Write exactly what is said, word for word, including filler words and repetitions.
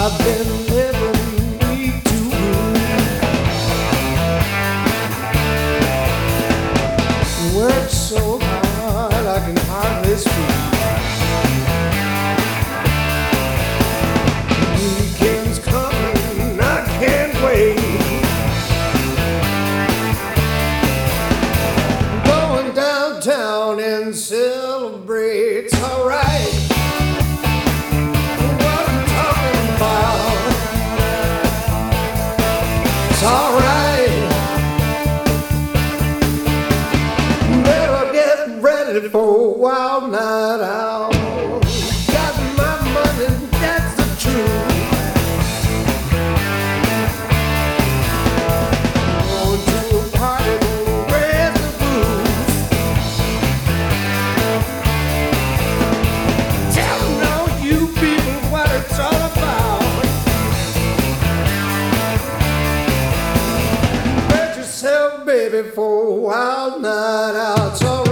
I've been living week to week. Worked so hard I can hardly speak. Weekend's coming, I can't wait. Going downtown and celebrate. It's alright. What I'm talking about. It's alright. Better get ready for a wild night out. Got my money, that's the truth. Going to a party, gonna raise the roof. Telling all you people what it's all about. Bet yourself, baby, for a wild night out. It's all